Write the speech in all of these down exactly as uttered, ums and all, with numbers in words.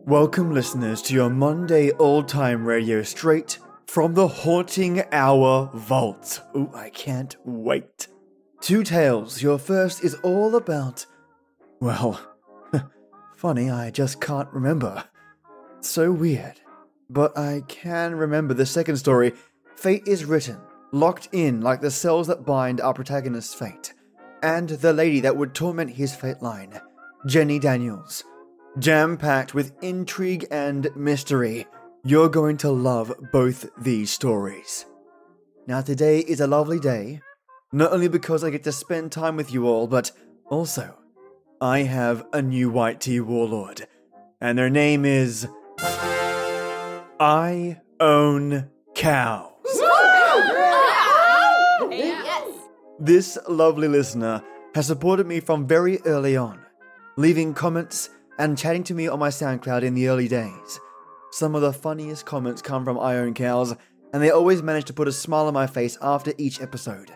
Welcome, listeners, to your Monday old-time radio straight from the Haunting Hour Vault. Ooh, I can't wait. Two Tales, your first is all about... Well, funny, I just can't remember. So weird. But I can remember the second story. Fate is written, locked in like the cells that bind our protagonist's fate. And the lady that would torment his fate line, Jenny Daniels. Jam-packed with intrigue and mystery. You're going to love both these stories. Now today is a lovely day, not only because I get to spend time with you all, but also, I have a new white tea warlord, and their name is... I Own Cows. Yes. This lovely listener has supported me from very early on, leaving comments and chatting to me on my SoundCloud in the early days. Some of the funniest comments come from I Own Cows, and they always manage to put a smile on my face after each episode.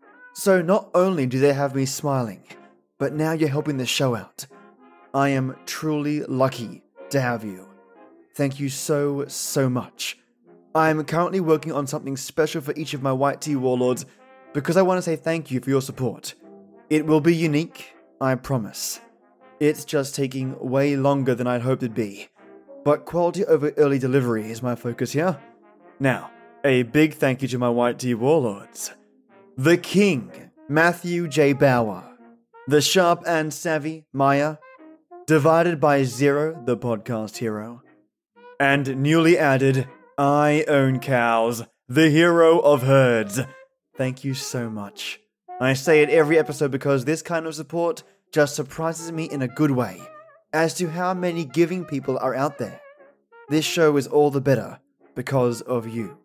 So not only do they have me smiling, but now you're helping the show out. I am truly lucky to have you. Thank you so, so much. I am currently working on something special for each of my White Tea Warlords because I want to say thank you for your support. It will be unique, I promise. It's just taking way longer than I'd hoped it'd be. But quality over early delivery is my focus here. Now, a big thank you to my White Tea Warlords. The King, Matthew J. Bauer. The Sharp and Savvy, Maya. Divided by Zero, the podcast hero. And newly added, I Own Cows, the hero of herds. Thank you so much. I say it every episode because this kind of support just surprises me in a good way as to how many giving people are out there. This show is all the better because of you.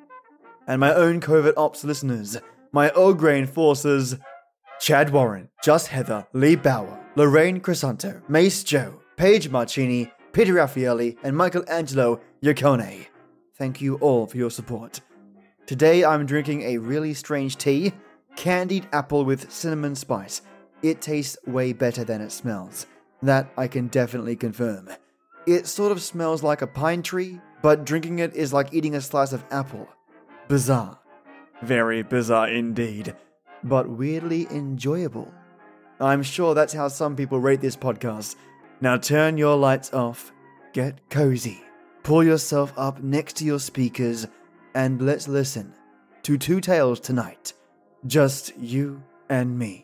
And my own Covert Ops listeners, my Earl Grey enforcers, Chad Warren, Just Heather, Lee Bauer, Lorraine Crisanto, Mace Joe, Paige Marcini, Peter Raffaelli, and Michelangelo Yacone. Thank you all for your support. Today I'm drinking a really strange tea, candied apple with cinnamon spice. It tastes way better than it smells. That I can definitely confirm. It sort of smells like a pine tree, but drinking it is like eating a slice of apple. Bizarre. Very bizarre indeed, but weirdly enjoyable. I'm sure that's how some people rate this podcast. Now turn your lights off, get cozy, pull yourself up next to your speakers, and let's listen to Two Tales tonight. Just you and me.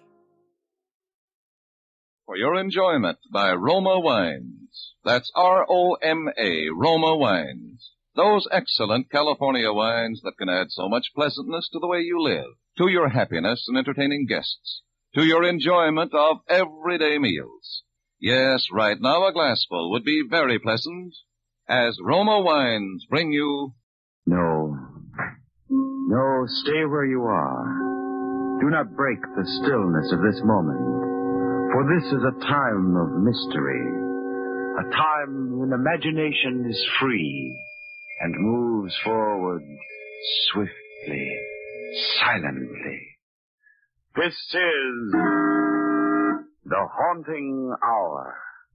For your enjoyment by Roma Wines. That's R O M A, Roma Wines. Those excellent California wines that can add so much pleasantness to the way you live, to your happiness in entertaining guests, to your enjoyment of everyday meals. Yes, right now a glassful would be very pleasant, as Roma Wines bring you... No. No, stay where you are. Do not break the stillness of this moment. For this is a time of mystery, a time when imagination is free and moves forward swiftly, silently. This is The Haunting Hour.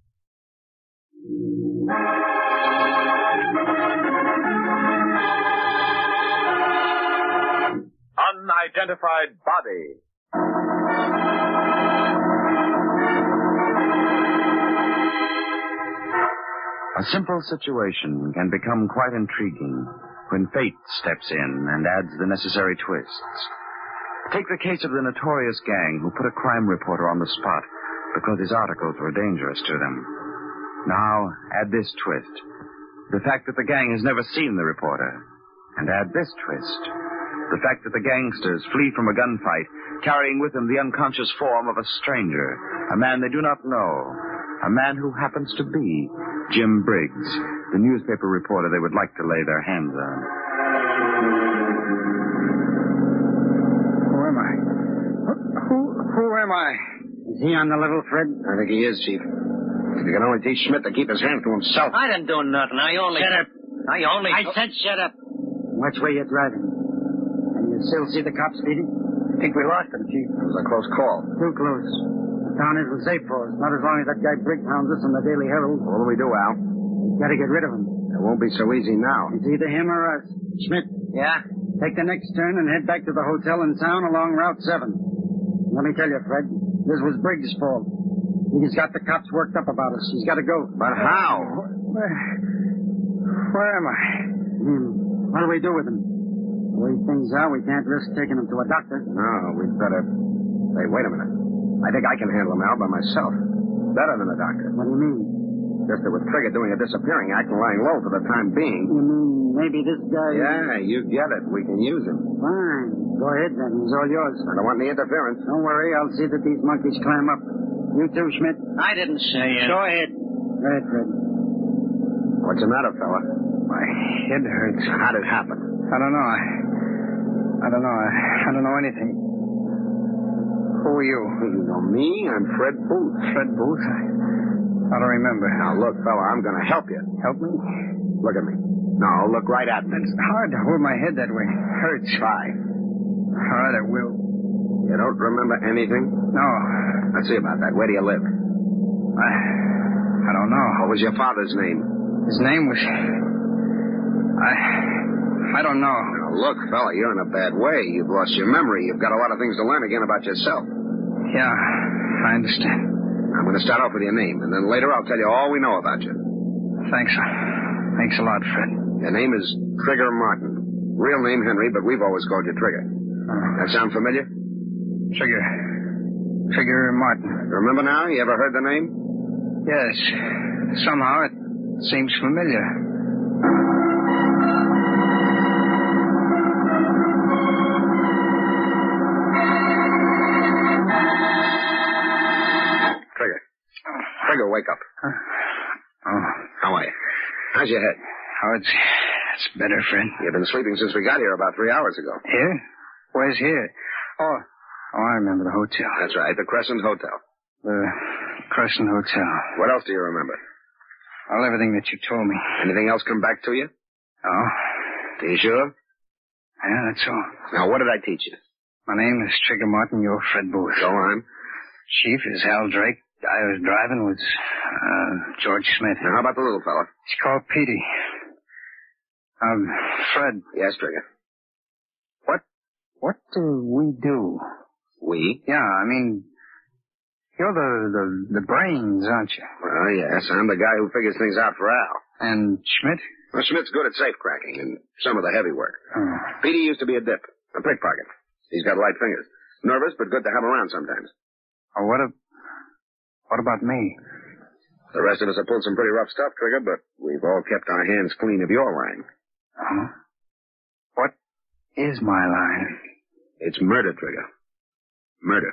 Unidentified body. A simple situation can become quite intriguing when fate steps in and adds the necessary twists. Take the case of the notorious gang who put a crime reporter on the spot because his articles were dangerous to them. Now, add this twist. The fact that the gang has never seen the reporter. And add this twist. The fact that the gangsters flee from a gunfight, carrying with them the unconscious form of a stranger, a man they do not know, a man who happens to be Jim Briggs, the newspaper reporter they would like to lay their hands on. Who am I? Who, who am I? Is he on the level, Fred? I think he is, Chief. If you can only teach Schmidt to keep his hands to himself. I didn't do nothing. I only... Shut up. I only... I said shut up. Which way you driving? And you still see the cops speeding? I think we lost him, Chief. It was a close call. Too close. The town isn't safe for us. Not as long as that guy Briggs hounds us in the Daily Herald. What do we do, Al? We Gotta get rid of him. It won't be so easy now. It's either him or us. Schmidt. Yeah? Take the next turn and head back to the hotel in town along Route seven. Let me tell you, Fred, this was Briggs' fault. He's got the cops worked up about us. He's got to go. But how? Where, where am I? Hmm. What do we do with him? The way things are, we can't risk taking him to a doctor. No, we'd better... Hey, wait a minute. I think I can handle him out by myself. Better than a doctor. What do you mean? Just that with Trigger doing a disappearing act and lying low for the time being... You mean maybe this guy... Yeah, you get it. We can use him. Fine. Go ahead, then. He's all yours. I don't want any interference. Don't worry. I'll see that these monkeys climb up. You too, Schmidt. I didn't say it. Go ahead. Go ahead, Fred. What's the matter, fella? My head hurts. How'd it happen? I don't know. I, I don't know. I, I don't know anything. Who are you? You know me? I'm Fred Booth. Fred Booth? I, I don't remember. Now, look, fella, I'm going to help you. Help me? Look at me. No, look right at me. It's hard to hold my head that way. Hurts. Try. All right, I will. You don't remember anything? No. Let's see about that. Where do you live? I, I don't know. What was your father's name? His name was... I... I don't know. Now, look, fella, you're in a bad way. You've lost your memory. You've got a lot of things to learn again about yourself. Yeah, I understand. I'm going to start off with your name, and then later I'll tell you all we know about you. Thanks. Thanks a lot, Fred. Your name is Trigger Martin. Real name Henry, but we've always called you Trigger. Uh, That sound familiar? Trigger. Trigger Martin. Remember now? You ever heard the name? Yes. Somehow it seems familiar. Trigger. Trigger, wake up. Uh, oh. How are you? How's your head? Oh, it's, it's better, Fred. You've been sleeping since we got here about three hours ago. Here? Where's here? Oh, oh, I remember the hotel. That's right, the Crescent Hotel. The Crescent Hotel. What else do you remember? Well, everything that you told me. Anything else come back to you? Oh? Are you sure? Yeah, that's all. Now, what did I teach you? My name is Trigger Martin. You're Fred Booth. Go on. Chief is Hal Drake. I was driving with uh, George Smith. Now, how about the little fella? He's called Petey. Um, Fred. Yes, Trigger. What, what do we do? We? Yeah, I mean, you're the, the, the brains, aren't you? Well, yes, I'm the guy who figures things out for Al. And Schmidt? Well, Schmidt's good at safe cracking and some of the heavy work. Oh. Petey used to be a dip, a pickpocket. He's got light fingers. Nervous, but good to have around sometimes. Oh, what a, what about me? The rest of us have pulled some pretty rough stuff, Trigger, but we've all kept our hands clean of your line. Oh? What is my line? It's murder, Trigger. Murder.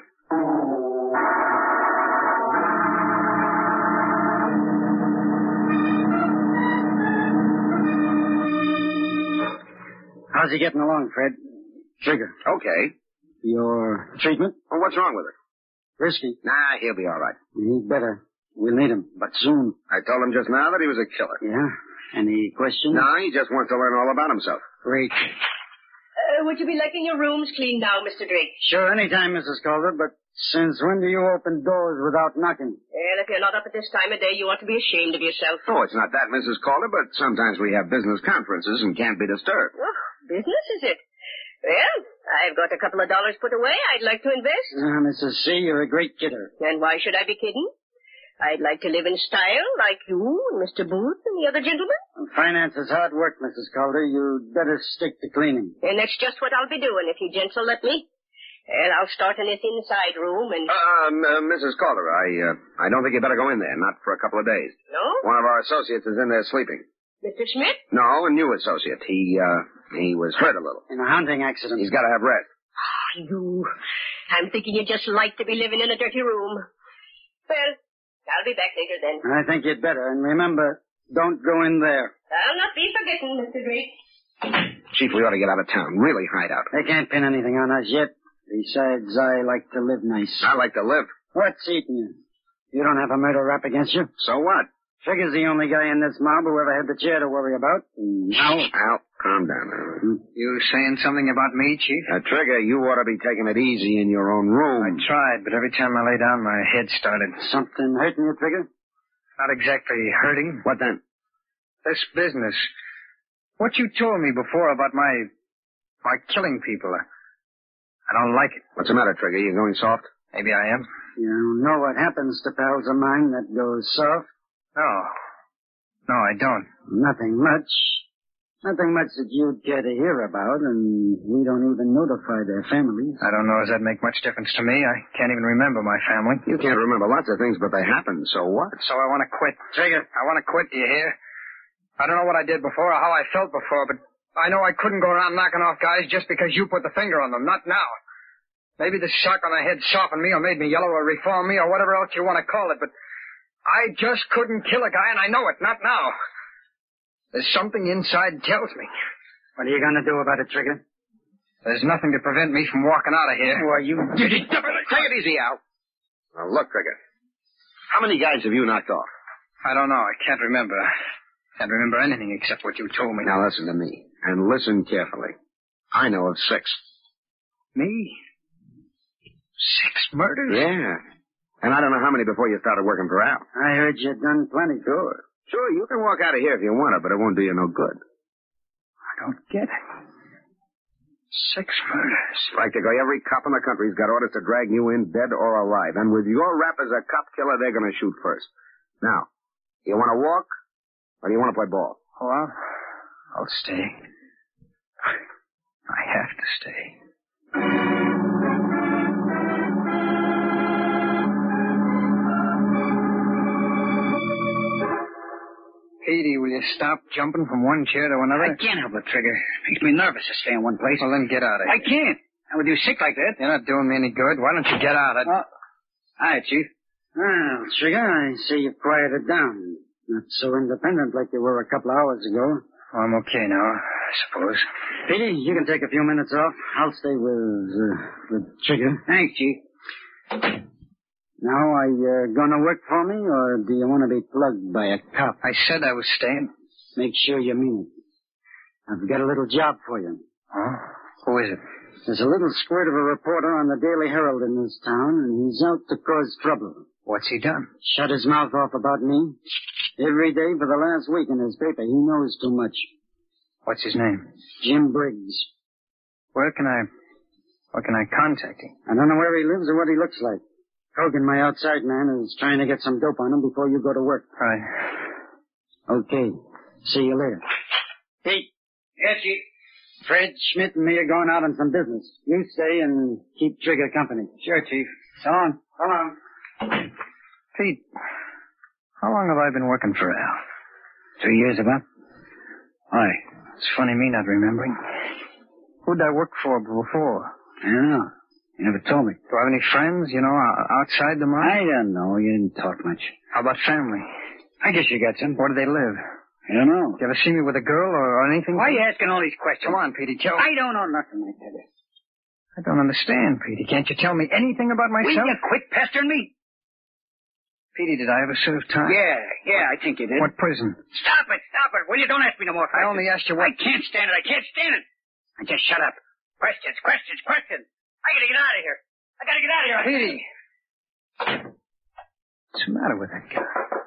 How's he getting along, Fred? Trigger. Okay. Your treatment? Well, what's wrong with it? Risky. Nah, he'll be all right. He'd better. We'll need him, but soon. I told him just now that he was a killer. Yeah? Any questions? No, he just wants to learn all about himself. Great. Uh, would you be liking your rooms cleaned now, Mister Drake? Sure, anytime, Missus Calder, but since when do you open doors without knocking? Well, if you're not up at this time of day, you ought to be ashamed of yourself. Oh, it's not that, Missus Calder, but sometimes we have business conferences and can't be disturbed. Oh, business, is it? Well, I've got a couple of dollars put away I'd like to invest. Ah, Missus C, you're a great kidder. And why should I be kidding? I'd like to live in style like you and Mister Booth and the other gentlemen. Finance is hard work, Missus Calder. You'd better stick to cleaning. And that's just what I'll be doing if you gents will let me. Well, I'll start in this inside room and... Um, uh, Missus Calder, I, uh, I don't think you better go in there, not for a couple of days. No? One of our associates is in there sleeping. Mister Schmidt? No, a new associate. He, uh, he was hurt a little. In a hunting accident. He's got to have rest. Ah, you. I'm thinking you'd just like to be living in a dirty room. Well, I'll be back later then. I think you'd better. And remember, don't go in there. I'll not be forgetting, Mister Drake. Chief, we ought to get out of town. Really hide out. They can't pin anything on us yet. Besides, I like to live nice. I like to live. What's eating you? You don't have a murder rap against you? So what? Trigger's the only guy in this mob who ever had the chair to worry about. Now, Al, calm down now. You saying something about me, Chief? Uh, Trigger, you ought to be taking it easy in your own room. I tried, but every time I lay down, my head started. something hurting you, Trigger? Not exactly hurting. What then? This business. What you told me before about my... my killing people. I don't like it. What's the matter, Trigger? You going soft? Maybe I am. You know what happens to pals of mine that goes soft? No. No, I don't. Nothing much. Nothing much that you'd care to hear about, and we don't even notify their families. I don't know. Does that make much difference to me? I can't even remember my family. You can't remember lots of things, but they happened, so what? So I want to quit. Trigger, I want to quit, do you hear? I don't know what I did before or how I felt before, but I know I couldn't go around knocking off guys just because you put the finger on them. Not now. Maybe the shock on the head softened me or made me yellow or reformed me or whatever else you want to call it, but I just couldn't kill a guy, and I know it. Not now. There's something inside tells me. What are you going to do about it, Trigger? There's nothing to prevent me from walking out of here. Why, you... Take it easy, Al. Now, look, Trigger. How many guys have you knocked off? I don't know. I can't remember. Can't remember anything except what you told me. Now, listen to me, and listen carefully. I know of six. Me? Six murders? Yeah. And I don't know how many before you started working for Al. I heard you'd done plenty. Sure. Sure, you can walk out of here if you want to, but it won't do you no good. I don't get it. Six murders. Practically every cop in the country's got orders to drag you in dead or alive. And with your rap as a cop killer, they're going to shoot first. Now, you want to walk, or do you want to play ball? Oh, I'll, I'll stay. I have to stay. Petey, will you stop jumping from one chair to another? I can't help it, Trigger. Makes me nervous to stay in one place. Well, then get out of here. I can't. I would do sick like that. You're not doing me any good. Why don't you get out? I'd... Uh, hi, Chief. Well, Trigger, I see you've quieted down. Not so independent like you were a couple of hours ago. Well, I'm okay now, I suppose. Petey, you can take a few minutes off. I'll stay with, uh, with Trigger. Thanks, Chief. Now, are you gonna work for me, or do you want to be plugged by a cop? I said I was staying. Make sure you mean it. I've got a little job for you. Oh? Who is it? There's a little squirt of a reporter on the Daily Herald in this town, and he's out to cause trouble. What's he done? Shut his mouth off about me. Every day for the last week in his paper, he knows too much. What's his name? Jim Briggs. Where can I... Where can I contact him? I don't know where he lives or what he looks like. Hogan, my outside man, is trying to get some dope on him before you go to work. Right. Okay. See you later. Pete. Yes, Chief. Fred, Schmidt, and me are going out on some business. You stay and keep Trigger company. Sure, Chief. So long. So long. Pete, how long have I been working for Al? Three years about. Why? It's funny me not remembering. Who'd I work for before? I don't know. You never told me. Do I have any friends, you know, outside the mine? I don't know. You didn't talk much. How about family? I guess you got some. Where do they live? I don't know. You ever see me with a girl or, or anything? Why are you asking all these questions? Come on, Petey, tell I don't know nothing, I tell you. I don't understand, Petey. Can't you tell me anything about myself? Will you quit pestering me? Petey, did I ever serve time? Yeah, yeah, I think you did. What prison? Stop it, stop it. Will you don't ask me no more questions. I only asked you what... I can't stand it, I can't stand it. Now just shut up. Questions, questions, questions. I gotta get out of here. I gotta get out of here. Petey. What's the matter with that guy?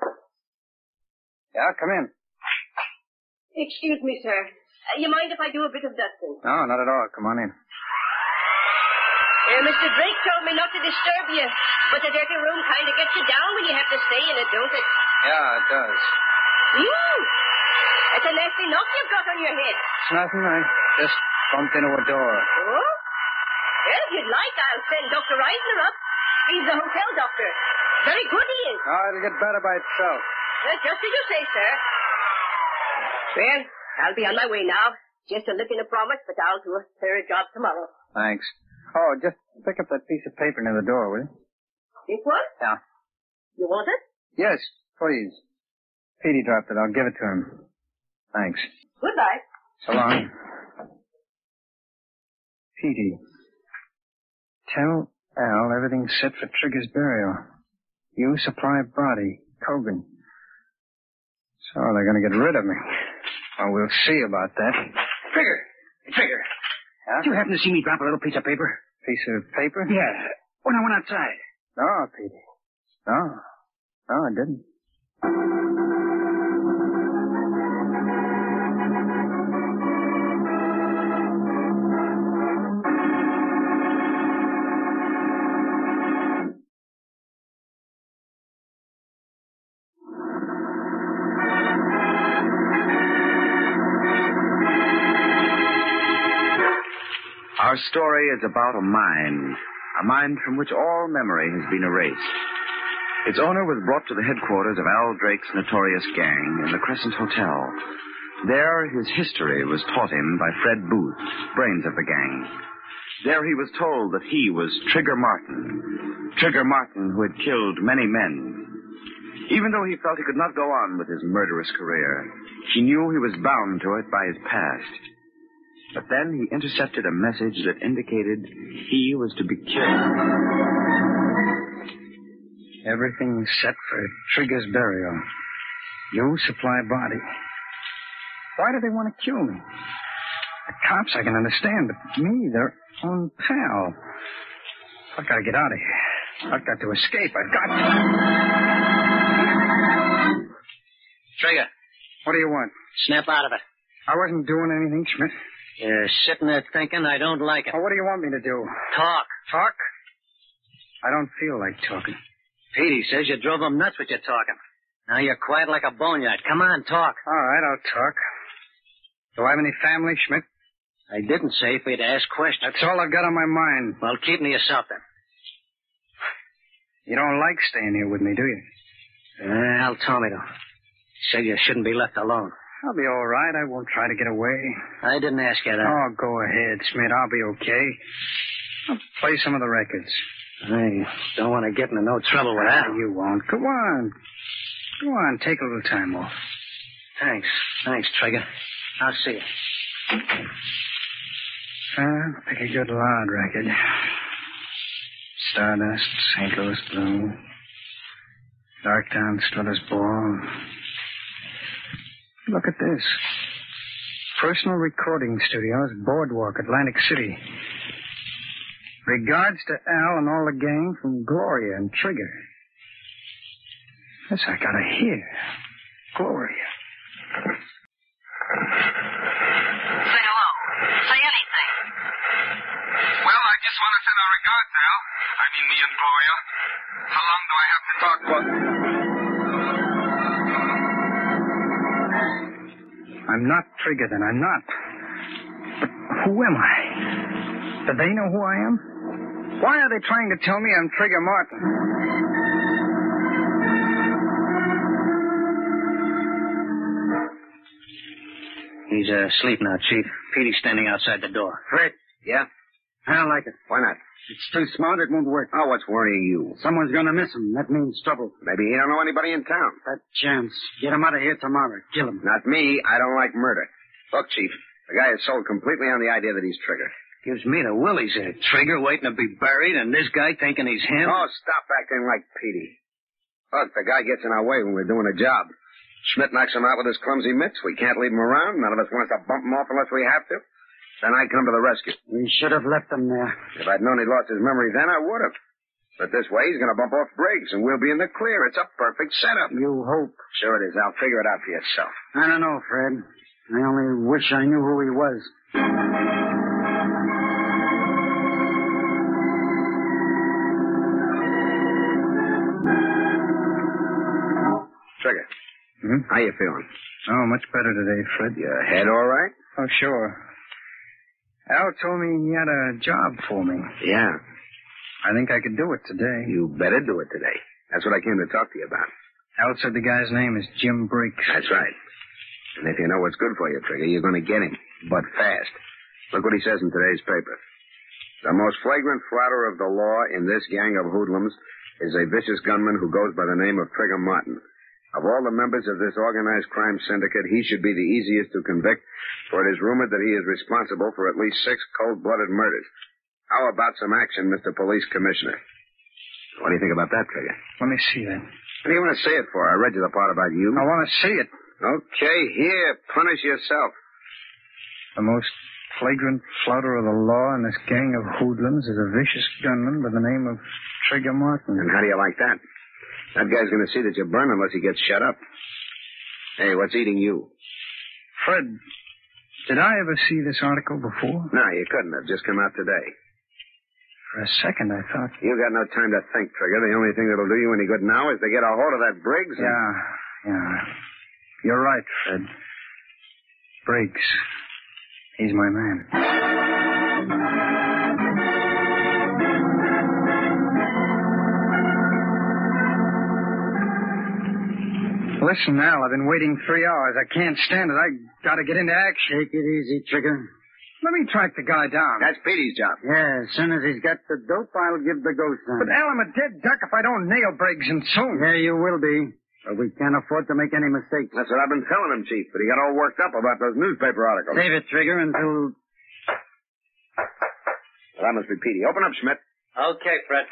Yeah, come in. Excuse me, sir. Uh, you mind if I do a bit of dusting? No, not at all. Come on in. Uh, Mister Drake told me not to disturb you, but the dirty room kind of gets you down when you have to stay in it, don't it? Yeah, it does. You? That's a nasty knock you've got on your head. It's nothing. I just bumped into a door. Oh? Well, if you'd like, I'll send Doctor Eisner up. He's the hotel doctor. Very good he is. Oh, it'll get better by itself. Well, just as you say, sir. Well, I'll be on my way now. Just a lip in a promise, but I'll do a thorough job tomorrow. Thanks. Oh, just pick up that piece of paper near the door, will you? This one? Yeah. You want it? Yes, please. Petey dropped it. I'll give it to him. Thanks. Goodbye. So long. Petey, tell Al everything's set for Trigger's burial. You supply body, Cogan. So they're going to get rid of me. Well, we'll see about that. Trigger! Trigger! Yeah? Did you happen to see me drop a little piece of paper? Piece of paper? Yeah. When I went outside. No, Petey. No. No, I didn't. Our story is about a mind, a mind from which all memory has been erased. Its owner was brought to the headquarters of Al Drake's notorious gang in the Crescent Hotel. There, his history was taught him by Fred Booth, brains of the gang. There he was told that he was Trigger Martin, Trigger Martin who had killed many men. Even though he felt he could not go on with his murderous career, he knew he was bound to it by his past. But then he intercepted a message that indicated he was to be killed. Everything's set for Trigger's burial. You supply body. Why do they want to kill me? The cops I can understand, but me, their own pal. I've got to get out of here. I've got to escape. I've got to. Trigger. What do you want? Snap out of it. I wasn't doing anything, Schmidt. You're sitting there thinking I don't like it. Oh, what do you want me to do? Talk. Talk? I don't feel like talking. Petey says you drove him nuts with your talking. Now you're quiet like a boneyard. Come on, talk. All right, I'll talk. Do I have any family, Schmidt? I didn't say for you to ask questions. That's all I've got on my mind. Well, keep me yourself then. You don't like staying here with me, do you? Well, Tommy don't. Said you shouldn't be left alone. I'll be all right. I won't try to get away. I didn't ask you that. Oh, go ahead, Schmidt. I'll be okay. I'll play some of the records. I don't want to get into no trouble with that. You won't. Go on. Go on. Take a little time off. Thanks. Thanks, Trigger. I'll see you. Uh, pick a good loud record. Stardust, Saint Louis Blue, Darktown, Strutter's Ball. Look at this. Personal recording studios, Boardwalk, Atlantic City. Regards to Al and all the gang from Gloria and Trigger. This I gotta hear. Gloria. Say hello. Say anything. Well, I just want to send our regards, Al. I mean, me and Gloria. How long do I have to talk for? I'm not Trigger, then. I'm not. But who am I? Do they know who I am? Why are they trying to tell me I'm Trigger Martin? He's uh, asleep now, Chief. Petey's standing outside the door. Fred. Yeah? I don't like it. Why not? It's too smart. It won't work. Oh, what's worrying you? Someone's gonna miss him. That means trouble. Maybe he don't know anybody in town. That chance. Get him out of here tomorrow. Kill him. Not me. I don't like murder. Look, Chief, the guy is sold completely on the idea that he's Trigger. Gives me the willies there. Trigger waiting to be buried, and this guy thinking he's him? Oh, stop acting like Petey. Look, the guy gets in our way when we're doing a job. Schmidt knocks him out with his clumsy mitts. We can't leave him around. None of us wants to bump him off unless we have to. Then I come to the rescue. We should have left him there. If I'd known he'd lost his memory then, I would have. But this way, he's going to bump off Briggs, and we'll be in the clear. It's a perfect setup. You hope. Sure it is. I'll figure it out for yourself. I don't know, Fred. I only wish I knew who he was. Trigger. Hmm? How you feeling? Oh, much better today, Fred. Your head all right? Oh, sure. Al told me he had a job for me. Yeah. I think I could do it today. You better do it today. That's what I came to talk to you about. Al said the guy's name is Jim Briggs. That's right. And if you know what's good for you, Trigger, you're going to get him. But fast. Look what he says in today's paper. The most flagrant flouter of the law in this gang of hoodlums is a vicious gunman who goes by the name of Trigger Martin. Of all the members of this organized crime syndicate, he should be the easiest to convict, for it is rumored that he is responsible for at least six cold-blooded murders. How about some action, Mister Police Commissioner? What do you think about that, Trigger? Let me see that. What do you want to say it for? I read you the part about you. I want to see it. Okay, here, punish yourself. The most flagrant flouter of the law in this gang of hoodlums is a vicious gunman by the name of Trigger Martin. And how do you like that? That guy's going to see that you burn unless he gets shut up. Hey, what's eating you? Fred, did I ever see this article before? No, you couldn't have. Just come out today. For a second, I thought... You got no time to think, Trigger. The only thing that'll do you any good now is to get a hold of that Briggs. And... Yeah, yeah. You're right, Fred. Briggs. He's my man. Listen, Al, I've been waiting three hours. I can't stand it. I gotta get into action. Take it easy, Trigger. Let me track the guy down. That's Petey's job. Yeah, as soon as he's got the dope, I'll give the ghost sign. But, Al, I'm a dead duck if I don't nail Briggs, and soon. Yeah, you will be. But we can't afford to make any mistakes. That's what I've been telling him, Chief, but he got all worked up about those newspaper articles. Save it, Trigger, until... Well, that must be Petey. Open up, Schmidt. Okay, Fred.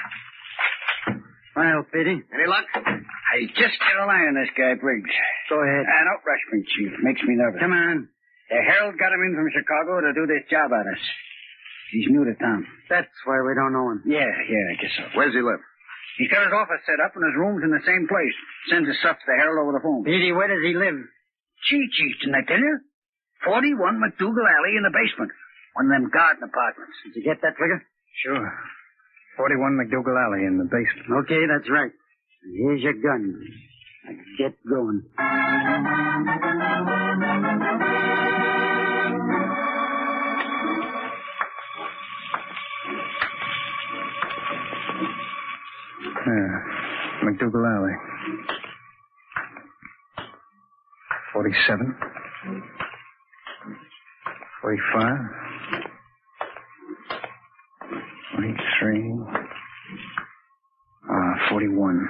Well, Petey. Any luck? I just get a line on this guy, Briggs. Go ahead. Uh, don't rush me, Chief. Makes me nervous. Come on. The Herald got him in from Chicago to do this job on us. He's new to town. That's why we don't know him. Yeah, yeah, I guess so. Where's he live? He's got his office set up and his room's in the same place. Sends his stuff to the Herald over the phone. Petey, where does he live? Gee, Chief, didn't I tell you? forty-one McDougal Alley in the basement. One of them garden apartments. Did you get that, Trigger? Sure. forty-one McDougal Alley in the basement. Okay, that's right. Here's your gun. Now get going. Yeah, McDougal Alley. forty-seven. forty-five. forty-three. Ah, forty-one.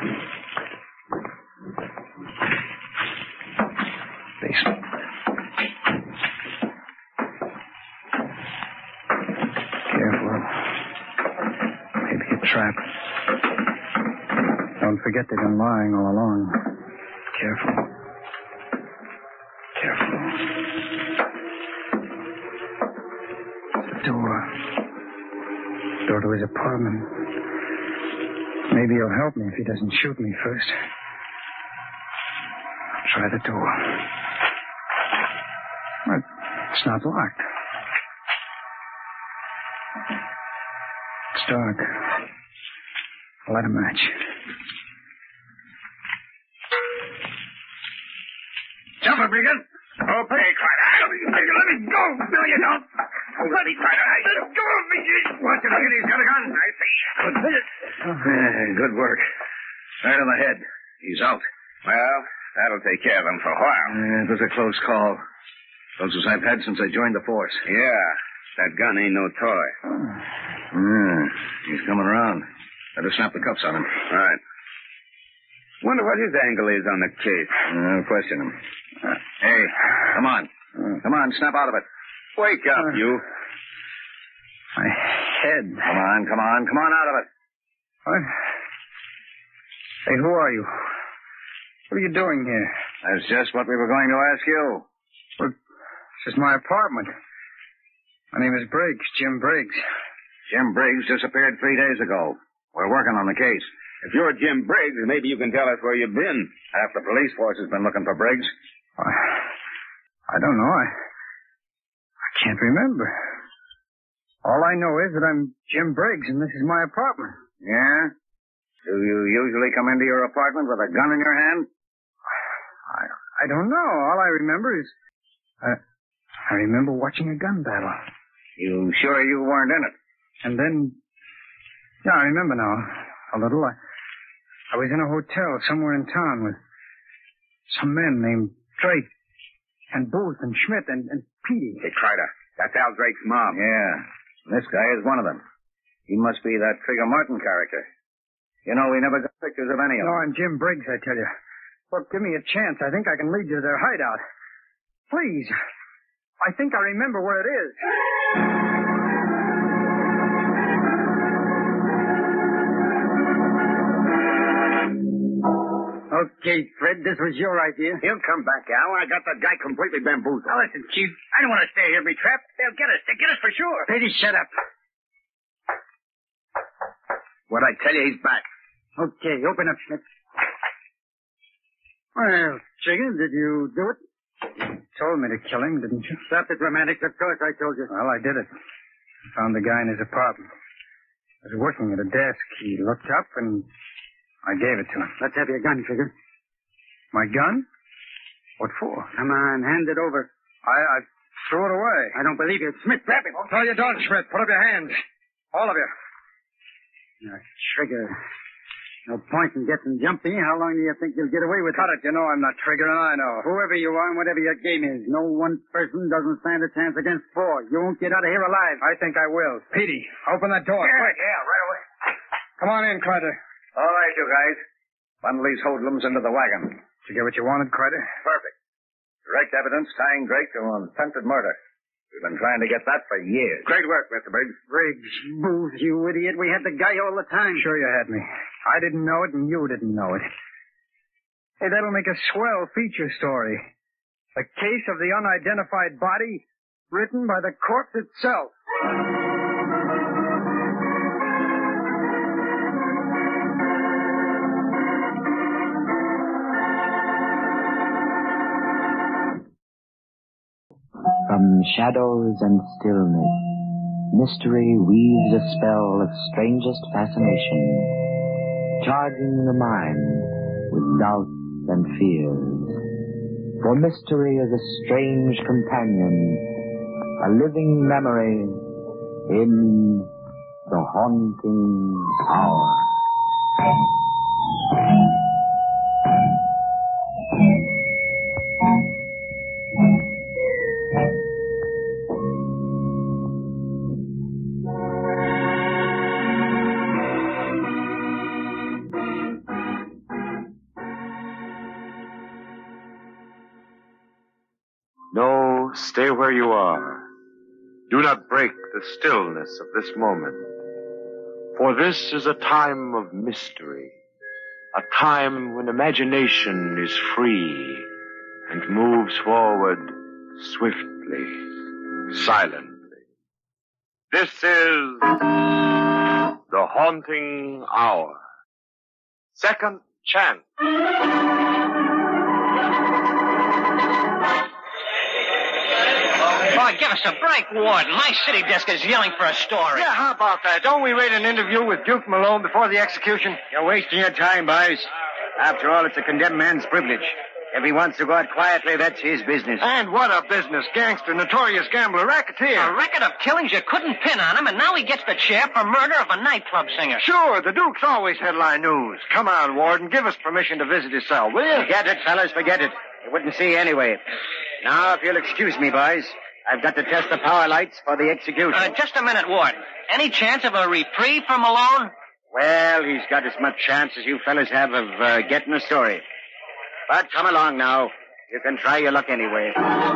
Basement. Careful. Maybe a trap. Don't forget they've been lying all along. Careful. Careful. The door. Door to his apartment. Maybe he'll help me if he doesn't shoot me first. I'll try the door. Well, it's not locked. It's dark. I'll light a match. Jump it, Brigand. Okay, Crider. Let me go. No, you don't. Let me, Crider. Let go of me. Watch it, Brigand. He's got a gun. I see. Good visit. Yeah, good work. Right on the head. He's out. Well, that'll take care of him for a while. Yeah, it was a close call. Closest I've had since I joined the force. Yeah, that gun ain't no toy. Hmm. He's coming around. Better snap the cuffs on him. Right. Wonder what his angle is on the case. Uh, question him. Uh, hey, come on. Uh, come on, snap out of it. Wake up, uh, you. My head. Come on, come on, come on out of it. What? Hey, who are you? What are you doing here? That's just what we were going to ask you. Well, this is my apartment. My name is Briggs, Jim Briggs. Jim Briggs disappeared three days ago. We're working on the case. If you're Jim Briggs, maybe you can tell us where you've been. Half the police force has been looking for Briggs. I, I don't know. I, I can't remember. All I know is that I'm Jim Briggs, and this is my apartment. Yeah? Do you usually come into your apartment with a gun in your hand? I, I don't know. All I remember is... I, I remember watching a gun battle. You sure you weren't in it? And then... Yeah, I remember now. A little. I, I was in a hotel somewhere in town with some men named Drake and Booth and Schmidt and, and Petey. Hey, Crider, that's Al Drake's mom. Yeah. This guy is one of them. He must be that Trigger Martin character. You know, we never got pictures of any of them. No, I'm Jim Briggs, I tell you. Look, give me a chance. I think I can lead you to their hideout. Please. I think I remember where it is. Okay, Fred, this was your idea. He'll come back, Al. I got that guy completely bamboozled. Now, listen, Chief. I don't want to stay here and be trapped. They'll get us. They'll get us for sure. Petey, shut up. What'd I tell you? He's back. Okay, open up, Schmidt. Well, Trigger, did you do it? You told me to kill him, didn't you? Stop it, romantic. Of course I told you. Well, I did it. I found the guy in his apartment. I was working at a desk. He looked up, and I gave it to him. Let's have your gun, Trigger. My gun? What for? Come on, hand it over. I, I threw it away. I don't believe you. Schmidt, grab him. No, you don't, Schmidt. Put up your hands. All of you. Now, Trigger, No point in getting jumpy. How long do you think you'll get away with Cut it. You know I'm not Trigger, and I know. Whoever you are and whatever your game is, no one person doesn't stand a chance against four. You won't get out of here alive. I think I will. Petey, open that door. Yeah, Quick. yeah, right away. Come on in, Crider. All right, you guys. Bundle these hoodlums into the wagon. Did you get what you wanted, Crider? Perfect. Direct evidence tying Drake to attempted murder. We've been trying to get that for years. Great work, Mister Briggs. Briggs, Booth, you idiot. We had the guy all the time. Sure you had me. I didn't know it, and you didn't know it. Hey, that'll make a swell feature story. The case of the unidentified body, written by the corpse itself. From shadows and stillness, mystery weaves a spell of strangest fascination, charging the mind with doubts and fears. For mystery is a strange companion, a living memory in the haunting hour. No, stay where you are. Do not break the stillness of this moment. For this is a time of mystery, a time when imagination is free and moves forward swiftly, silently. This is The Haunting Hour. Second Chance. Oh, give us a break, Warden. My city desk is yelling for a story. Yeah, how about that? Don't we read an interview with Duke Malone before the execution? You're wasting your time, boys. After all, it's a condemned man's privilege. If he wants to go out quietly, that's his business. And what a business. Gangster, notorious gambler, racketeer. A record of killings you couldn't pin on him, and now he gets the chair for murder of a nightclub singer. Sure, the Duke's always headline news. Come on, Warden, give us permission to visit his cell, will you? Forget it, fellas, forget it. You wouldn't see anyway. Now, if you'll excuse me, boys, I've got to test the power lights for the execution. Uh, just a minute, Warden. Any chance of a reprieve for Malone? Well, he's got as much chance as you fellas have of uh, getting a story. But come along now. You can try your luck anyway.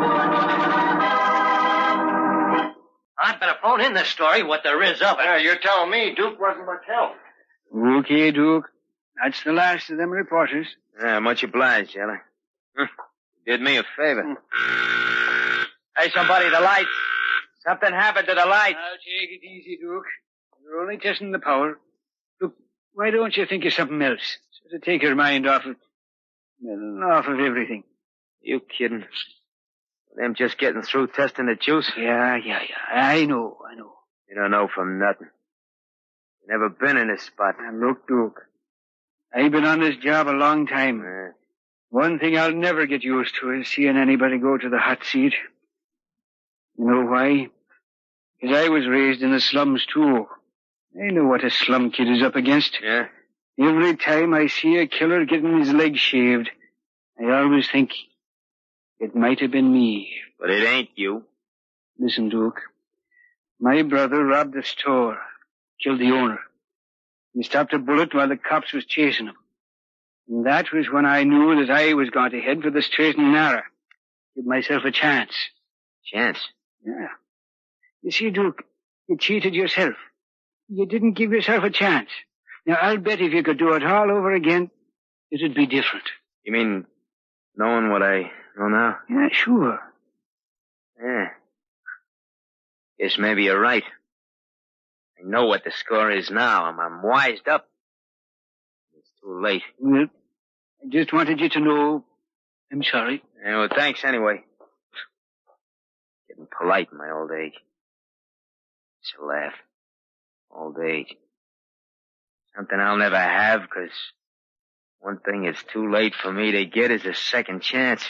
I'd better phone in this story, what there is of it. Yeah, you're telling me Duke wasn't much help. Okay, Duke. That's the last of them reporters. Yeah, much obliged, Yeller. Did me a favor. Hey, somebody, the lights. Something happened to the lights. Now, take it easy, Duke. You're only testing the power. Look, why don't you think of something else? So to take your mind off of, well, off of everything. You kidding? Them just getting through testing the juice? Yeah, yeah, yeah. I know, I know. You don't know from nothing. You never been in this spot. Now, look, Duke. I've been on this job a long time. Uh, One thing I'll never get used to is seeing anybody go to the hot seat. You know why? Because I was raised in the slums, too. I know what a slum kid is up against. Yeah? Every time I see a killer getting his legs shaved, I always think it might have been me. But it ain't you. Listen, Duke. My brother robbed a store, killed the owner. He stopped a bullet while the cops was chasing him. And that was when I knew that I was going to head for the straight and narrow. Give myself a chance. Chance? Yeah. You see, Duke, you cheated yourself. You didn't give yourself a chance. Now, I'll bet if you could do it all over again, it'd be different. You mean knowing what I know now? Yeah, sure. Yeah. Guess maybe you're right. I know what the score is now. I'm, I'm wised up. It's too late. Well, I just wanted you to know I'm sorry. Yeah, well, thanks anyway. Getting polite in my old age. It's a laugh. Old age. Something I'll never have, because one thing it's too late for me to get is a second chance.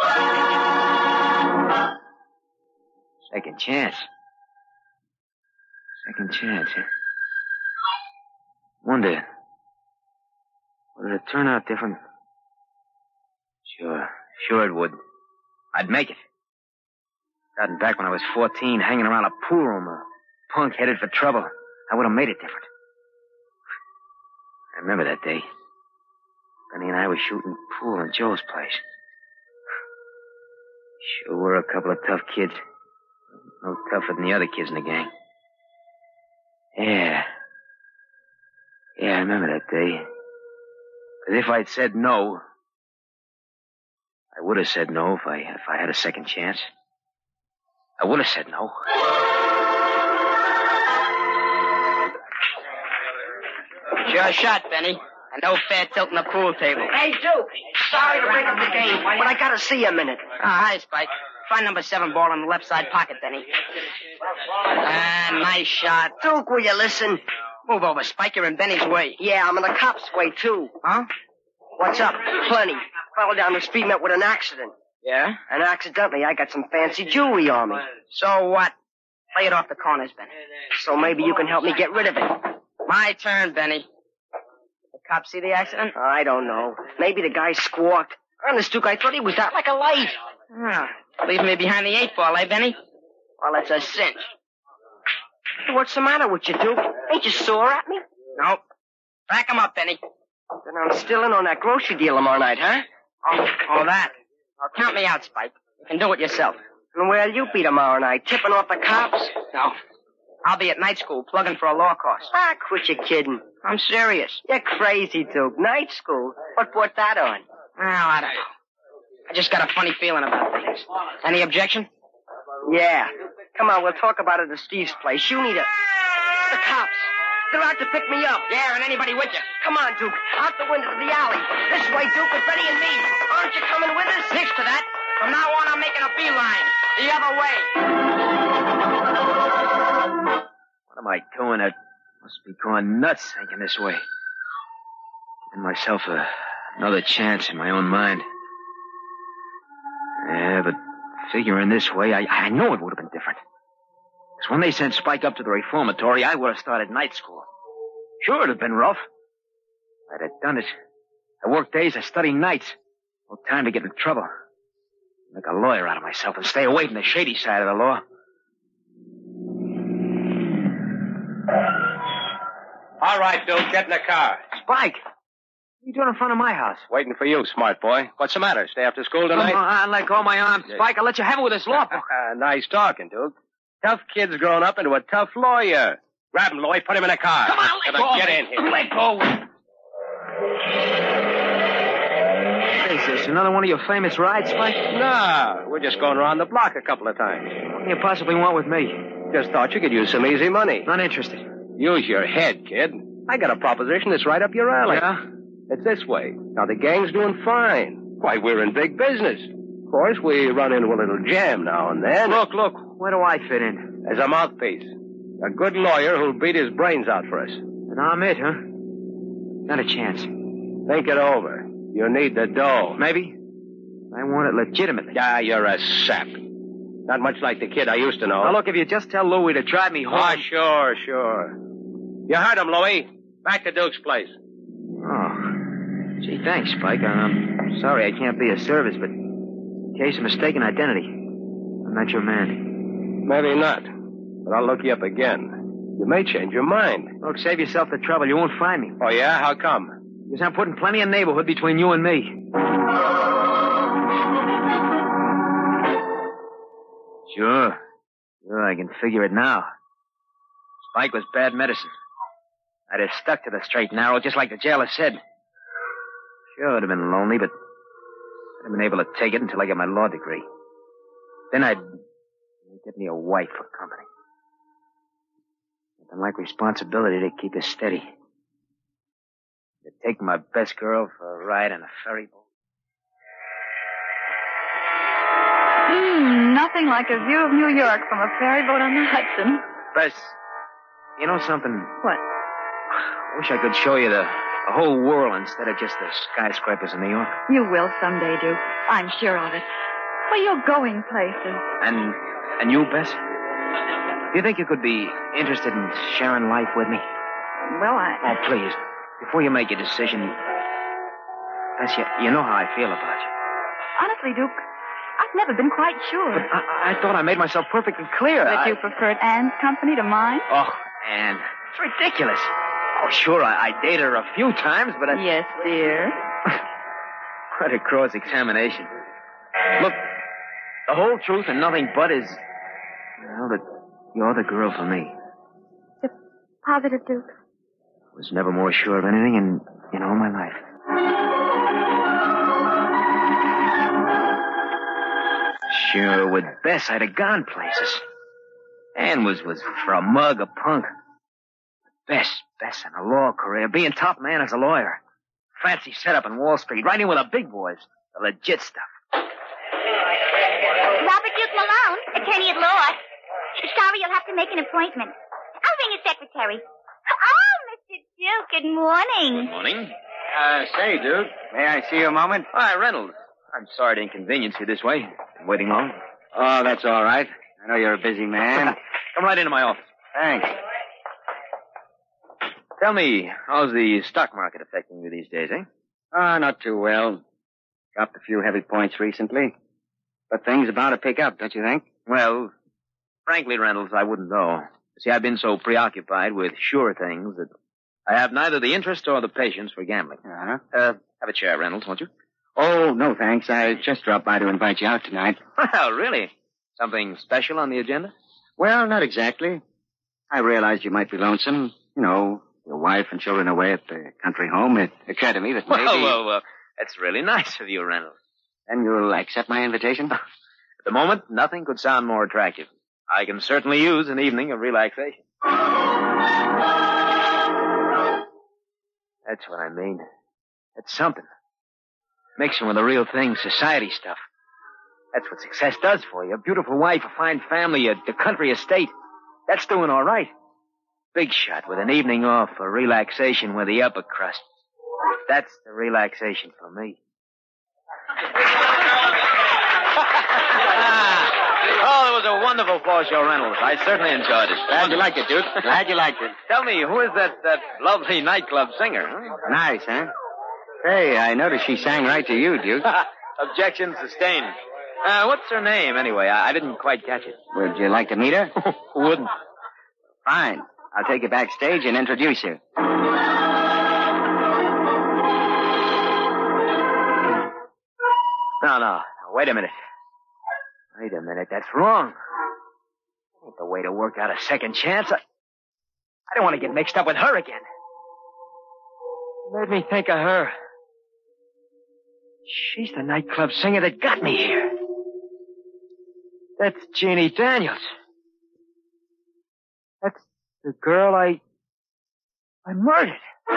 Second chance? Second chance, huh? Wonder, Would it turn out different? Sure. Sure it would. I'd make it. Gotten back when I was fourteen, hanging around a pool room, a punk headed for trouble. I would have made it different. I remember that day. Benny and I were shooting pool in Joe's place. Sure were a couple of tough kids. No tougher than the other kids in the gang. Yeah. Yeah, I remember that day. Because if I'd said no, I would have said no if I if I had a second chance. I would have said no. Sure shot, Benny. And no fair tilting the pool table. Hey, Duke. Sorry to break up the game, but I gotta see you a minute. Oh, hi, Spike. Find number seven ball in the left side pocket, Benny. Ah, nice shot. Duke, will you listen? Move over, Spike. You're in Benny's way. Yeah, I'm in the cops' way, too. Huh? What's up? Plenty. Fell down the street, met with an accident. Yeah? And accidentally, I got some fancy jewelry on me. So what? Play it off the corners, Benny. So maybe you can help me get rid of it. My turn, Benny. The cops see the accident? I don't know. Maybe the guy squawked. Honest, Duke, I thought he was out like a light. Ah, leave me behind the eight ball, eh, Benny? Well, that's a cinch. Hey, what's the matter with you, Duke? Ain't you sore at me? Nope. Back him up, Benny. Then I'm still in on that grocery deal tomorrow night, huh? Oh, oh, that. Well, count me out, Spike. You can do it yourself. And where'll you be tomorrow night? Tipping off the cops? No. I'll be at night school, plugging for a law course. Ah, quit your kidding. I'm serious. You're crazy, Duke. Night school? What brought that on? Well, I don't know. I just got a funny feeling about things. Any objection? Yeah. Come on, we'll talk about it at Steve's place. You need a... The cops. They're out to pick me up. Yeah, and anybody with you. Come on, Duke. Out the window to the alley. This way, Duke, with Benny and me. Aren't you coming with us? Nix to that. From now on, I'm making a beeline. The other way. What am I doing? I must be going nuts thinking this way. Giving myself a, another chance in my own mind. Yeah, but figuring this way, I, I know it would have been different. Because when they sent Spike up to the reformatory, I would have started night school. Sure, it'd have been rough. I'd have done it. I worked days, I studied nights. No time to get in trouble. Make a lawyer out of myself and stay away from the shady side of the law. All right, Duke, get in the car. Spike! What are you doing in front of my house? Waiting for you, smart boy. What's the matter? Stay after school tonight? Come on, let go of my arm. Spike, I'll let you have it with this law book. Nice talking, Duke. Tough kid's grown up into a tough lawyer. Grab him, Lloyd. Put him in a car. Come on, let go. Get in here. Let go. What is this, another one of your famous rides, Spike? No, we're just going around the block a couple of times. What do you possibly want with me? Just thought you could use some easy money. Not interested. Use your head, kid. I got a proposition that's right up your alley. Yeah? It's this way. Now, the gang's doing fine. Why, we're in big business. Of course, we run into a little jam now and then. Look, look, where do I fit in? As a mouthpiece. A good lawyer who'll beat his brains out for us. And I'm it, huh? Not a chance. Think it over. You need the dough. Maybe. I want it legitimately. Ah, you're a sap. Not much like the kid I used to know. Now, look, if you just tell Louie to drive me home... Oh, sure, sure. You heard him, Louie. Back to Duke's place. Oh. Gee, thanks, Spike. I'm sorry I can't be of service, but in case of mistaken identity, I'm not your man. Maybe not. But I'll look you up again. You may change your mind. Look, save yourself the trouble. You won't find me. Oh, yeah? How come? Because I'm putting plenty of neighborhood between you and me. Sure. Sure, I can figure it now. Spike was bad medicine. I'd have stuck to the straight and narrow, just like the jailer said. Sure, it'd have been lonely, but I'd have been able to take it until I got my law degree. Then I'd get me a wife for company. Nothing like responsibility to keep us steady. To take my best girl for a ride on a ferry boat. Hmm, nothing like a view of New York from a ferry boat on the Hudson. Bess, you know something? What? I wish I could show you the, the whole world instead of just the skyscrapers in New York. You will someday, Duke. I'm sure of it. Well, you're going places. And and you, Bess? Do you think you could be interested in sharing life with me? Well, I... Oh, please. Before you make your decision, Because you, you know how I feel about you. Honestly, Duke, I've never been quite sure. But I, I thought I made myself perfectly clear. That I... you preferred Anne's company to mine? Oh, Anne. It's ridiculous. Oh, sure, I, I dated her a few times, but I... Yes, dear. What a cross-examination. Look, the whole truth and nothing but is... Well, that you're the girl for me. You're positive, Duke? Was never more sure of anything in, in all my life. Sure, with Bess, I'd have gone places. Ann was, was for a mug, a punk. Bess, Bess in a law career, being top man as a lawyer. Fancy setup in Wall Street, right in with the big boys. The legit stuff. Robert Duke Malone, attorney at law. Sorry, you'll have to make an appointment. I'll ring his secretary. Oh, Mister Duke, good morning. Good morning. Uh, say, Duke, may I see you a moment? Hi, Reynolds. I'm sorry to inconvenience you this way. Been waiting long? Oh, that's all right. I know you're a busy man. Come right into my office. Thanks. Tell me, how's the stock market affecting you these days, eh? Ah, not too well. Dropped a few heavy points recently. But things about to pick up, don't you think? Well, frankly, Reynolds, I wouldn't know. See, I've been so preoccupied with sure things that I have neither the interest or the patience for gambling. Uh-huh. Uh, have a chair, Reynolds, won't you? Oh, no, thanks. I just dropped by to invite you out tonight. Well, really? Something special on the agenda? Well, not exactly. I realized you might be lonesome. You know, your wife and children away at the country home. It occurred to me that maybe... Well, well, well, that's really nice of you, Reynolds. Then you'll accept my invitation? At the moment, nothing could sound more attractive. I can certainly use an evening of relaxation. That's what I mean. It's something. Mixing with the real thing, society stuff. That's what success does for you. A beautiful wife, a fine family, a, a country estate. That's doing all right. Big shot with an evening off for relaxation with the upper crust. That's the relaxation for me. Oh, it was a wonderful fall show, Reynolds. I certainly enjoyed it. Glad you liked it, Duke. Glad you liked it. Tell me, who is that, that lovely nightclub singer? Huh? Nice, huh? Hey, I noticed she sang right to you, Duke. Objection sustained. Uh, what's her name, anyway? I, I didn't quite catch it. Would you like to meet her? Wouldn't. Fine. I'll take you backstage and introduce you. No, no. Wait a minute. Wait a minute. That's wrong. Ain't the way to work out a second chance. I, I don't want to get mixed up with her again. Made me think of her. She's the nightclub singer that got me here. That's Jeannie Daniels. That's the girl I... I murdered.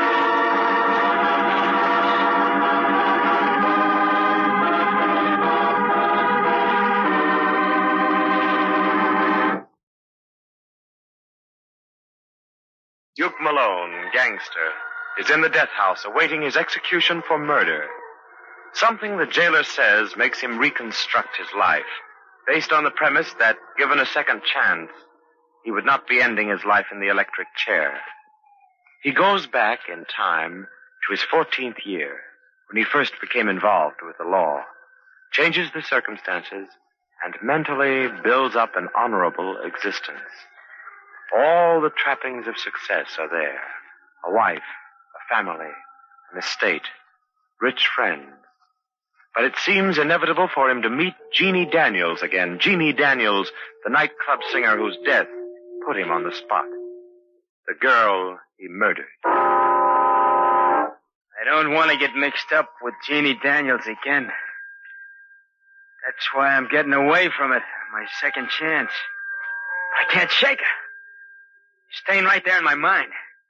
Duke Malone, gangster, is in the death house awaiting his execution for murder. Something the jailer says makes him reconstruct his life, based on the premise that, given a second chance, he would not be ending his life in the electric chair. He goes back in time to his fourteenth year, when he first became involved with the law, changes the circumstances, and mentally builds up an honorable existence. All the trappings of success are there. A wife, a family, an estate, rich friends. But it seems inevitable for him to meet Jeannie Daniels again. Jeannie Daniels, the nightclub singer whose death put him on the spot. The girl he murdered. I don't want to get mixed up with Jeannie Daniels again. That's why I'm getting away from it. My second chance. I can't shake her. Staying right there in my mind.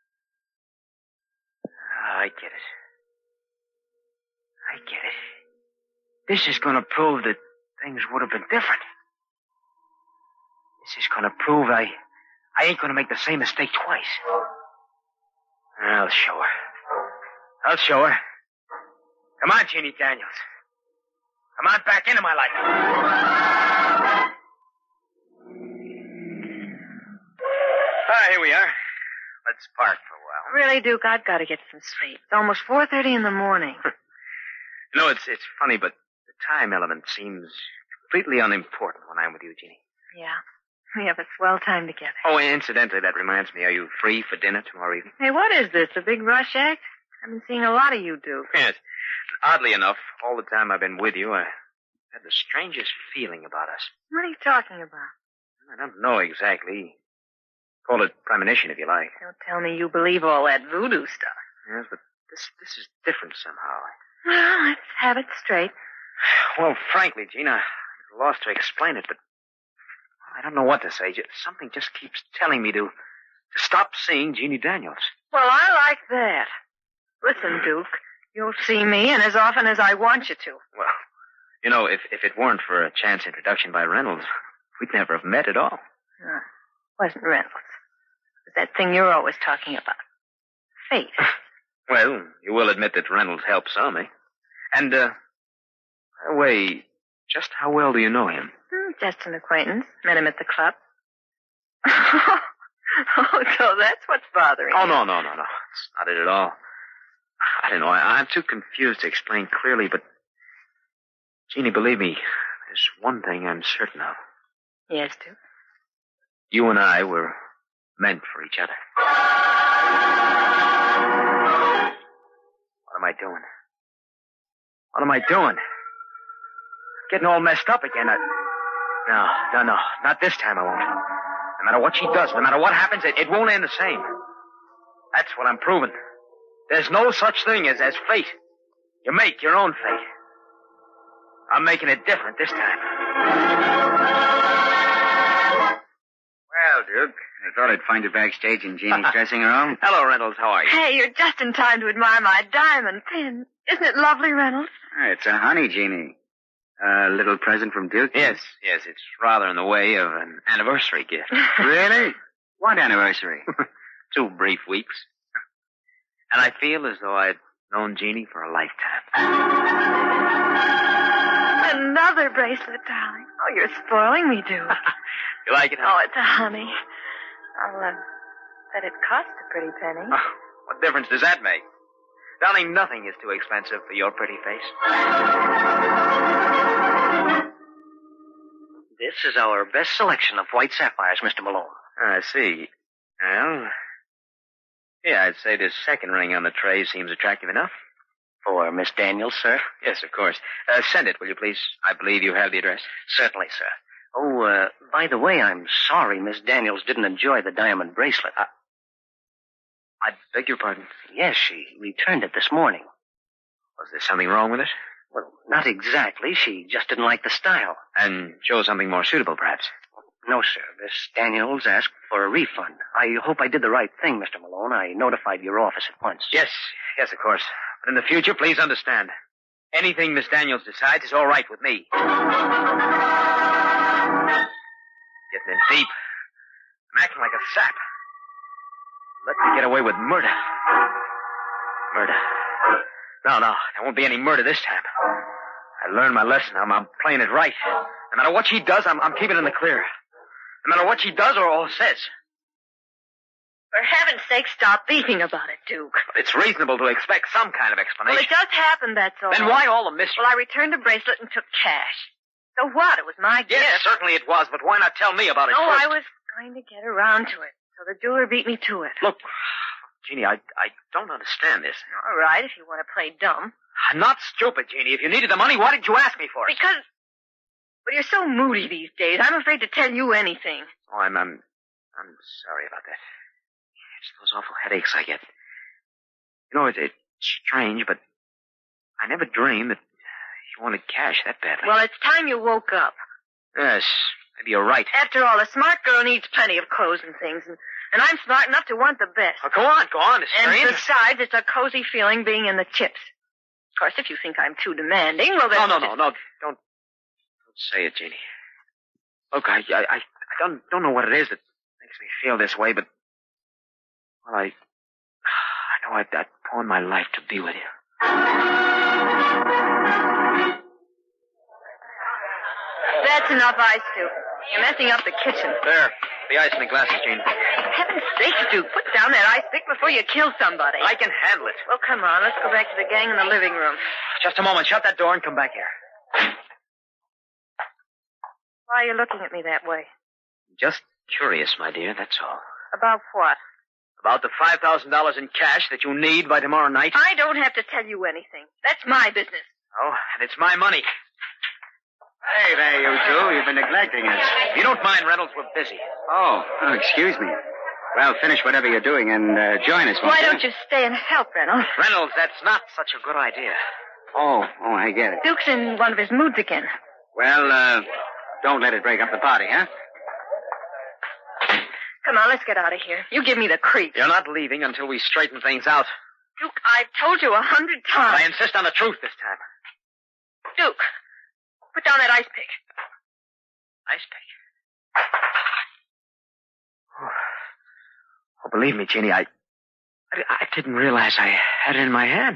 Oh, I get it. I get it. This is going to prove that things would have been different. This is going to prove I, I ain't going to make the same mistake twice. I'll show her. I'll show her. Come on, Jeannie Daniels. Come on back into my life. Ah, here we are. Let's park for a while. Really, Duke, I've got to get some sleep. It's almost four thirty in the morning. You know, it's it's funny, but the time element seems completely unimportant when I'm with you, Jeannie. Yeah. We have a swell time together. Oh, incidentally, that reminds me. Are you free for dinner tomorrow evening? Hey, what is this? A big rush act? I've been seeing a lot of you, Duke. Yes. Oddly enough, all the time I've been with you, I had the strangest feeling about us. What are you talking about? I don't know exactly. Call it premonition, if you like. Don't tell me you believe all that voodoo stuff. Yes, but this this is different somehow. Well, let's have it straight. Well, frankly, Gina, I'm lost to explain it, but I don't know what to say. Just, something just keeps telling me to, to stop seeing Jeannie Daniels. Well, I like that. Listen, Duke, you'll see me, and as often as I want you to. Well, you know, if, if it weren't for a chance introduction by Reynolds, we'd never have met at all. No, it wasn't Reynolds. It was that thing you're always talking about. Fate. Well, you will admit that Reynolds helped some, eh? And, uh, by the way, just how well do you know him? Hmm, just an acquaintance. Met him at the club. Oh, so that's what's bothering Oh, you. no, no, no, no. It's not it at all. I don't know. I, I'm too confused to explain clearly, but, Jeannie, believe me, there's one thing I'm certain of. Yes, Duke? You and I were meant for each other. What am I doing? What am I doing? Getting all messed up again. I... No, no, no. Not this time I won't. No matter what she does, no matter what happens, it, it won't end the same. That's what I'm proving. There's no such thing as, as fate. You make your own fate. I'm making it different this time. Well, Duke, I thought I'd find you backstage in Jeannie's dressing room. Hello, Reynolds. How are you? Hey, you're just in time to admire my diamond pin. Isn't it lovely, Reynolds? It's a honey, Jeannie. A little present from Duke? Yes, yes. It's rather in the way of an anniversary gift. Really? What anniversary? Two brief weeks. And I feel as though I'd known Jeannie for a lifetime. Another bracelet, darling. Oh, you're spoiling me, Duke. You like it, huh? Oh, it's a honey. I'll uh, bet it cost a pretty penny. Oh, what difference does that make? Darling, nothing is too expensive for your pretty face. This is our best selection of white sapphires, Mister Malone. I see. Well, yeah, I'd say this second ring on the tray seems attractive enough. For Miss Daniels, sir? Yes, of course. Uh, send it, will you, please? I believe you have the address. Certainly, sir. Oh, uh, by the way, I'm sorry Miss Daniels didn't enjoy the diamond bracelet. Uh, I beg your pardon? Yes, she returned it this morning. Was there something wrong with it? Well, not exactly. She just didn't like the style. And chose something more suitable, perhaps? No, sir. Miss Daniels asked for a refund. I hope I did the right thing, Mister Malone. I notified your office at once. Yes, yes, of course. But in the future, please understand. Anything Miss Daniels decides is all right with me. Getting in deep. I'm acting like a sap. Let me get away with murder. Murder. No, no, there won't be any murder this time. I learned my lesson. I'm, I'm playing it right. No matter what she does, I'm, I'm keeping it in the clear. No matter what she does or, or says. For heaven's sake, stop beating about it, Duke. But it's reasonable to expect some kind of explanation. Well, it just happened, that's all. Then why all the mystery? Well, I returned the bracelet and took cash. So what? It was my gift. Yes, certainly it was, but why not tell me about it oh, first? I was going to get around to it. So the jeweler beat me to it. Look, Jeannie, I, I don't understand this. All right, if you want to play dumb. I'm not stupid, Jeannie. If you needed the money, why did you ask me for it? Because, well, you're so moody these days. I'm afraid to tell you anything. Oh, I'm, I'm, I'm sorry about that. It's those awful headaches I get. You know, it, it's strange, but I never dreamed that you wanted cash that badly. Well, it's time you woke up. Yes, maybe you're right. After all, a smart girl needs plenty of clothes and things, and, and I'm smart enough to want the best. Oh, go on, go on. It's and strange. besides, it's a cozy feeling being in the chips. Of course, if you think I'm too demanding, well, then... No, no, no, no. Don't, don't say it, Jeannie. Look, I, I, I don't, don't know what it is that makes me feel this way, but, well, I, I know I'd, I'd pawn my life to be with you. That's enough ice, Duke. You're messing up the kitchen. There, the ice in the glasses, Jeannie. For heaven's sake, Duke, put down that ice pick before you kill somebody. I can handle it. Well, come on, let's go back to the gang in the living room. Just a moment. Shut that door and come back here. Why are you looking at me that way? Just curious, my dear, that's all. About what? About the five thousand dollars in cash that you need by tomorrow night. I don't have to tell you anything. That's my business. Oh, and it's my money. Hey there, you two. You've been neglecting us. If you don't mind, Reynolds, we're busy. Oh, oh excuse me. Well, finish whatever you're doing and uh, join us. Why don't you stay and help, Reynolds? Reynolds, that's not such a good idea. Oh, oh, I get it. Duke's in one of his moods again. Well, uh, don't let it break up the party, huh? Come on, let's get out of here. You give me the creep. You're not leaving until we straighten things out. Duke, I've told you a hundred times. I insist on the truth this time. Duke, put down that ice pick. Ice pick? Oh, believe me, Jeannie, I, I, I didn't realize I had it in my hand.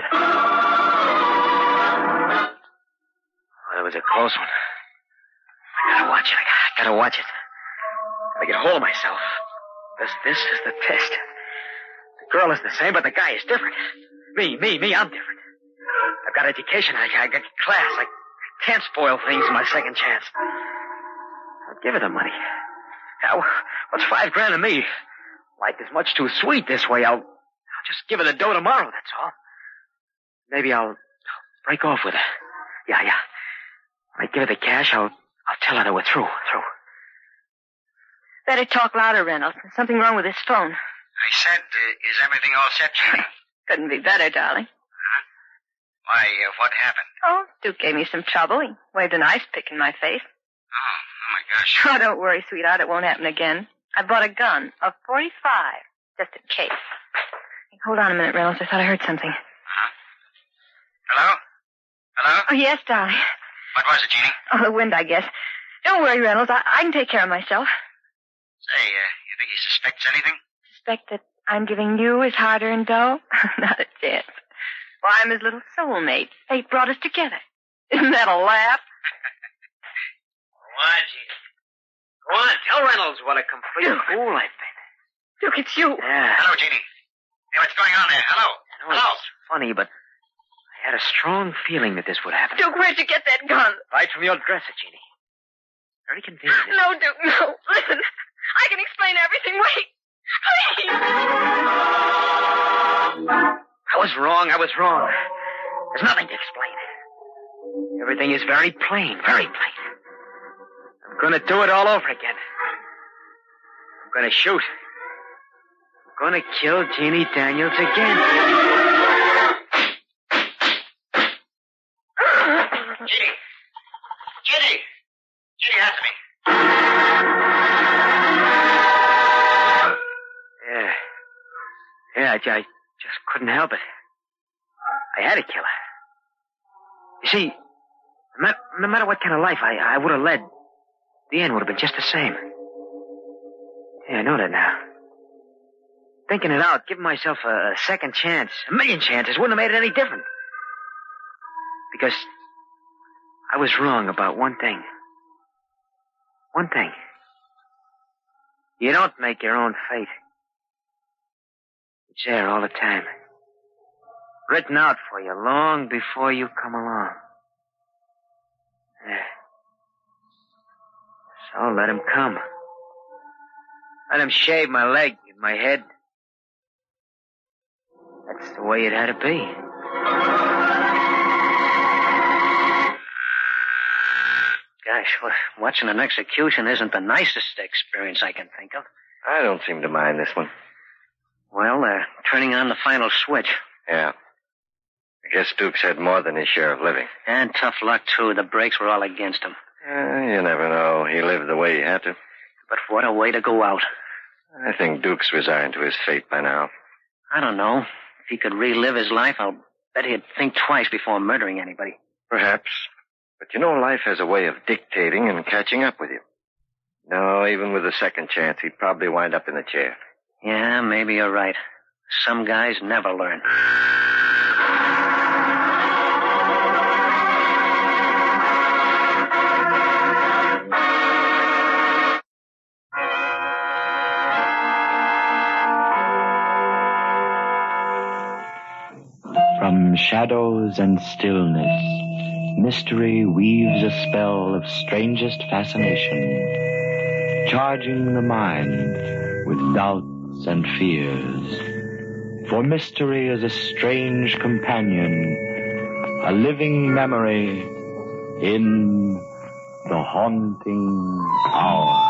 Well, it was a close one. I gotta watch it. I gotta watch it. I get hold of myself. This, this is the test. The girl is the same, but the guy is different. Me, me, me, I'm different. I've got education. I, I got class. I can't spoil things in my second chance. I'll give her the money. Now, what's five grand to me? Life is much too sweet this way. I'll, I'll just give her the dough tomorrow, that's all. Maybe I'll, I'll break off with her. Yeah, yeah. When I give her the cash, I'll, I'll tell her that we're through, through. Better talk louder, Reynolds. There's something wrong with this phone. I said, uh, is everything all set, Jeannie? Couldn't be better, darling. Huh? Why, uh, what happened? Oh, Duke gave me some trouble. He waved an ice pick in my face. Oh, oh my gosh. Oh, don't worry, sweetheart. It won't happen again. I bought a gun, a forty-five, just in case. Hey, hold on a minute, Reynolds. I thought I heard something. Huh? Hello? Hello? Oh, yes, darling. What was it, Jeannie? Oh, the wind, I guess. Don't worry, Reynolds. I, I can take care of myself. Say, uh, you think he suspects anything? Suspect that I'm giving you his hard-earned dough? Not a chance. Why, I'm his little soulmate. Fate brought us together. Isn't that a laugh? Go on, Jeannie. Go on, tell Reynolds what a complete Duke. fool I've been. Duke, it's you. Yeah. Hello, Jeannie. Hey, what's going on there? Hello? I know Hello? it's funny, but I had a strong feeling that this would happen. Duke, where'd you get that gun? Right from your dresser, Jeannie. Very convenient. No, Duke, no. Listen, I can explain everything. Wait. Please. I was wrong. I was wrong. There's nothing to explain. Everything is very plain, very plain. I'm going to do it all over again. I'm going to shoot. I'm going to kill Jeannie Daniels again. Jeannie! Jeannie! Jeannie, answer me. Yeah. Yeah, I, I just couldn't help it. I had to kill her. You see, no, no matter what kind of life I, I would have led, the end would have been just the same. Yeah, I know that now. Thinking it out, giving myself a, a second chance, a million chances, wouldn't have made it any different. Because I was wrong about one thing. One thing. You don't make your own fate. It's there all the time. Written out for you long before you come along. Yeah. So let him come. Let him shave my leg and my head. That's the way it had to be. Gosh, well, watching an execution isn't the nicest experience I can think of. I don't seem to mind this one. Well, they're turning on the final switch. Yeah. I guess Duke's had more than his share of living. And tough luck, too. The brakes were all against him. Uh, you never know. He lived the way he had to. But what a way to go out. I think Duke's resigned to his fate by now. I don't know. If he could relive his life, I'll bet he'd think twice before murdering anybody. Perhaps. But you know, life has a way of dictating and catching up with you. No, even with a second chance, he'd probably wind up in the chair. Yeah, maybe you're right. Some guys never learn. From shadows and stillness, mystery weaves a spell of strangest fascination, charging the mind with doubts and fears. For mystery is a strange companion, a living memory in the haunting hour.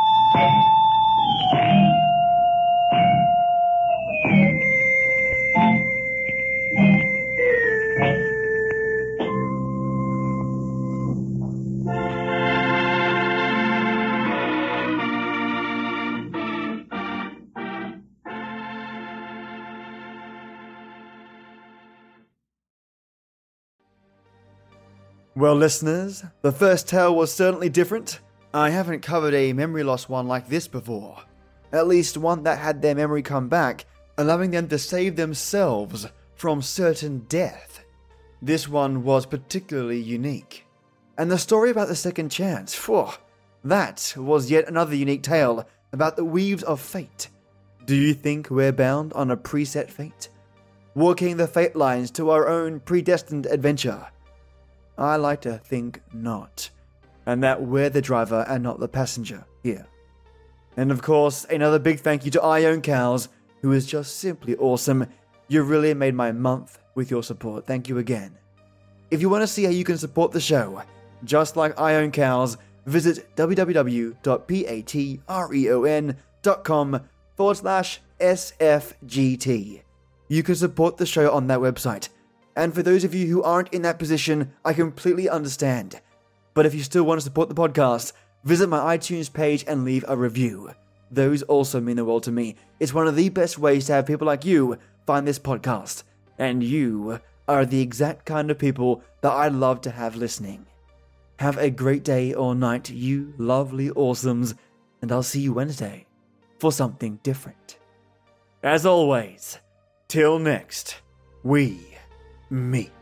Well, listeners, the first tale was certainly different. I haven't covered a memory loss one like this before. At least one that had their memory come back, allowing them to save themselves from certain death. This one was particularly unique. And the story about the second chance, phew, that was yet another unique tale about the weaves of fate. Do you think we're bound on a preset fate? Walking the fate lines to our own predestined adventure? I like to think not, and that we're the driver and not the passenger here. And of course, another big thank you to Ione Cows, who is just simply awesome. You really made my month with your support. Thank you again. If you want to see how you can support the show, just like Ione Cows, visit www.patreon.com forward slash SFGT. You can support the show on that website. And for those of you who aren't in that position, I completely understand. But if you still want to support the podcast, visit my iTunes page and leave a review. Those also mean the world to me. It's one of the best ways to have people like you find this podcast. And you are the exact kind of people that I love to have listening. Have a great day or night, you lovely awesomes, and I'll see you Wednesday for something different. As always, till next, we meet.